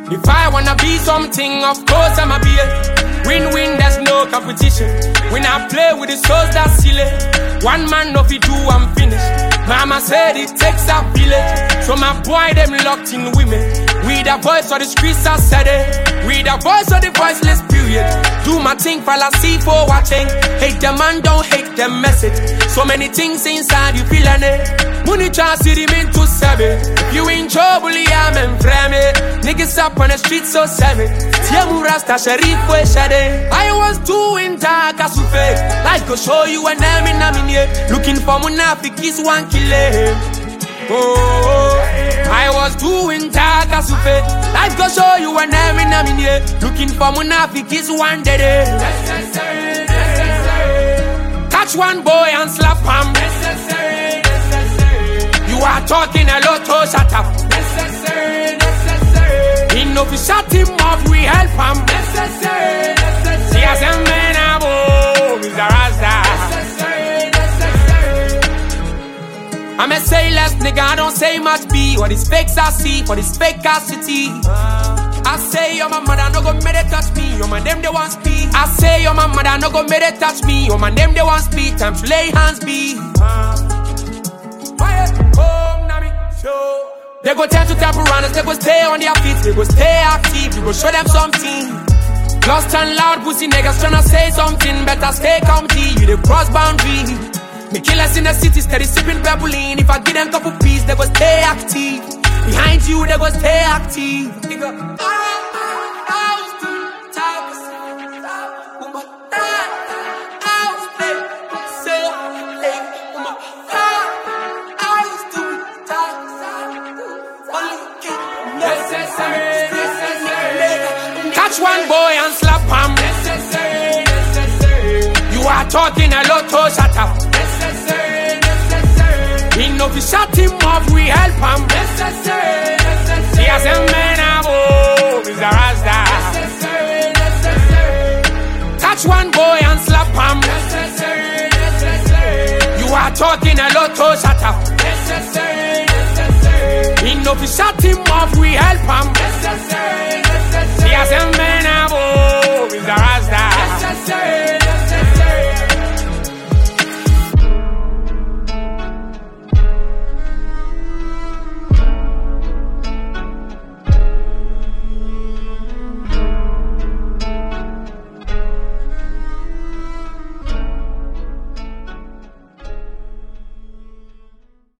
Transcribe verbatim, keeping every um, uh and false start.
If I wanna be something, of course I'ma be it. Win-win, there's no competition. When I play with the souls, that's silly. One man, no fi do, I'm finished. Mama said it takes a village. So my boy, them locked in women. We the voice of the streets, I said it. We the voice of the voiceless period. Do my thing, fall asleep for watching. Hate them man, don't hate them message. So many things inside, you feeling it. Money chance, see them into seven. If you in trouble, yeah, I'm frame. Niggas up on the streets, so seven. Tiamu Rasta, Sharif, we shade. I was doing taka sufe. Life go show you an name in a minute. Looking for munafikis, one killer. Oh, I was doing taka sufe. Life go show you an name in a minute. Looking for munafikis, one day. Catch one boy and slap him. You are talking a lot, oh, shut up. Enough to shut him off, we help him. See as a man, I'm oh, Mister Rasta. I'm a say less, nigga, I don't say much. Be what these fakes I see, for this fake ass city. I say, yo, my mother, no go make it touch me. Yo, my name, they want speed. I say, yo, my mother, no go make it touch me. Yo, my name, they want speed. Time to lay hands be. They go tend to tap around us, they go stay on their feet, they go stay active, we go show them something. Lost and loud, pussy niggas tryna say something, better stay comfy, you the cross boundary. Me killers in the city, steady sipping pebble-in. If I give them couple peas, they go stay active. Behind you, they go stay active. Nigga, catch one boy and slap him. Necessary, necessary. You are talking a lot, oh, shut up. Necessary, necessary. Enough to shut him off, we help him. Necessary, necessary. See as a man, I'm oh, Mister Rasta. Necessary, necessary. Catch one boy and slap him. Necessary, necessary. You are talking a lot, oh, shut up. Necessary, necessary. Enough to shut him off, we help him. Necessary.